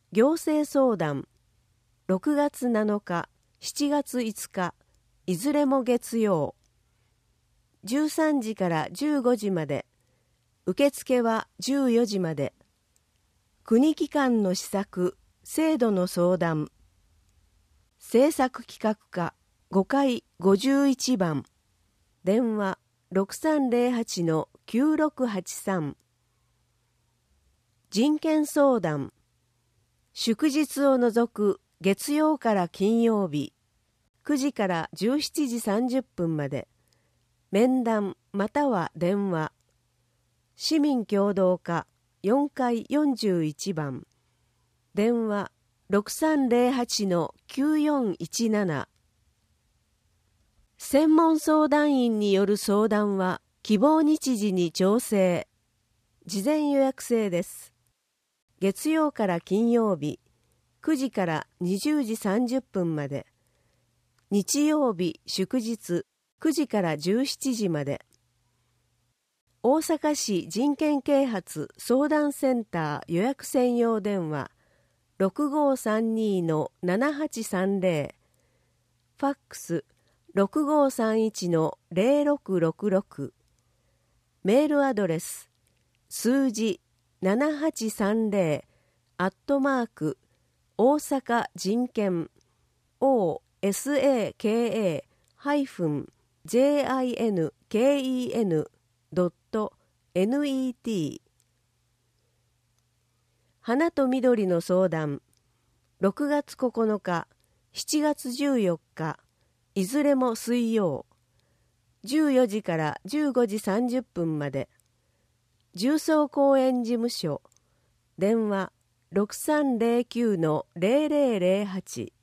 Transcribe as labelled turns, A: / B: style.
A: 行政相談6月7日、7月5日、いずれも月曜。13時から15時まで。受付は14時まで。国機関の施策、制度の相談。政策企画課5階51番。電話6308-9683。人権相談。祝日を除く月曜から金曜日、9時から17時30分まで。面談または電話。市民協働課4階41番。電話6308-9417。専門相談員による相談は希望日時に調整。事前予約制です。月曜から金曜日、9時から20時30分まで。日曜日祝日、9時から17時まで。大阪市人権啓発相談センター予約専用電話6532-7830。ファックス6531-0666。メールアドレス数字7830大阪人権 osaka-jinken.net。 花と緑の相談6月9日、7月14日、いずれも水曜。14時から15時30分まで。重曹公園事務所。電話6309-0008。